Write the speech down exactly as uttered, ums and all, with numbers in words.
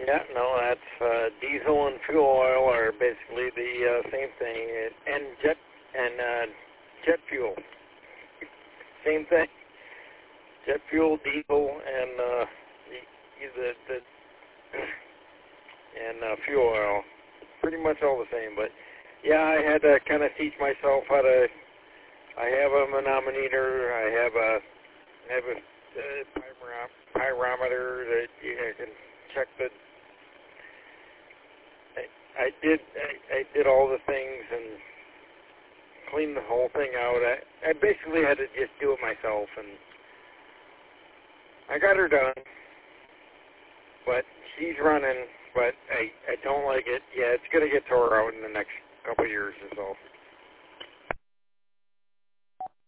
Yeah, no, that's uh, diesel and fuel oil are basically the uh, same thing, and jet and uh, jet fuel, same thing. Jet fuel, diesel, and uh, the, the, the and uh, fuel oil, pretty much all the same. But yeah, I had to kind of teach myself how to. I have a manometer. I have a I have a uh, pyrometer that you know, can check the. I, I did I, I did all the things and cleaned the whole thing out. I, I basically had to just do it myself, and I got her done. But she's running, but I I don't like it. Yeah, it's gonna get tore out in the next couple of years or so.